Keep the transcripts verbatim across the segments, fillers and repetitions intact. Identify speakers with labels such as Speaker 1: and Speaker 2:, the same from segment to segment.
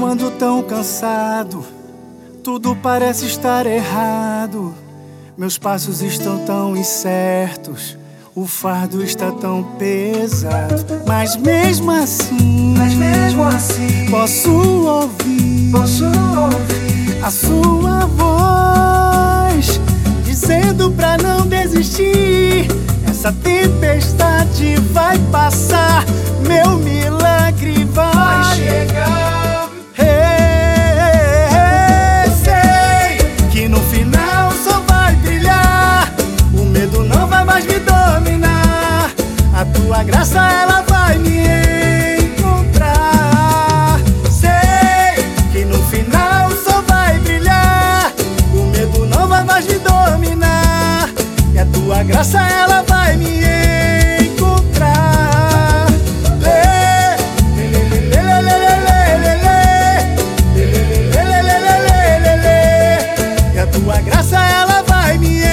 Speaker 1: eu ando tão cansado, tudo parece estar errado. Meus passos estão tão incertos, o fardo está tão pesado. Mas mesmo assim,
Speaker 2: Mas mesmo assim
Speaker 1: posso ouvir,
Speaker 2: posso ouvir
Speaker 1: a sua voz dizendo pra não desistir. Essa tempestade vai passar, meu milagre vai,
Speaker 2: vai chegar.
Speaker 1: Hey, sei que no final o sol vai brilhar, o medo não vai mais me dominar. A tua graça ela vai me encontrar. Sei que no final o sol vai brilhar, o medo não vai mais me dominar. E a tua graça ela vai me encontrar. Lê, lê, lê, lê, lê, lê, lê, lê, lê, lê, lê, lê. E a tua graça ela vai me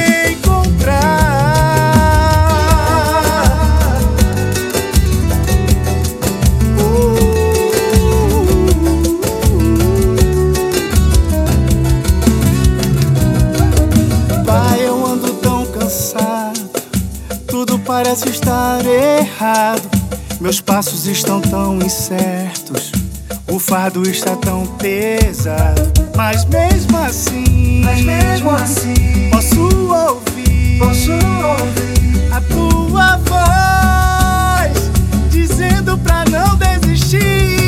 Speaker 1: encontrar. Pai, eu ando tão cansado, tudo parece estar errado. Meus passos estão tão incertos, o fardo está tão pesado. Mas mesmo assim,
Speaker 2: Mas mesmo assim
Speaker 1: posso ouvir,
Speaker 2: posso ouvir
Speaker 1: a tua voz dizendo pra não desistir.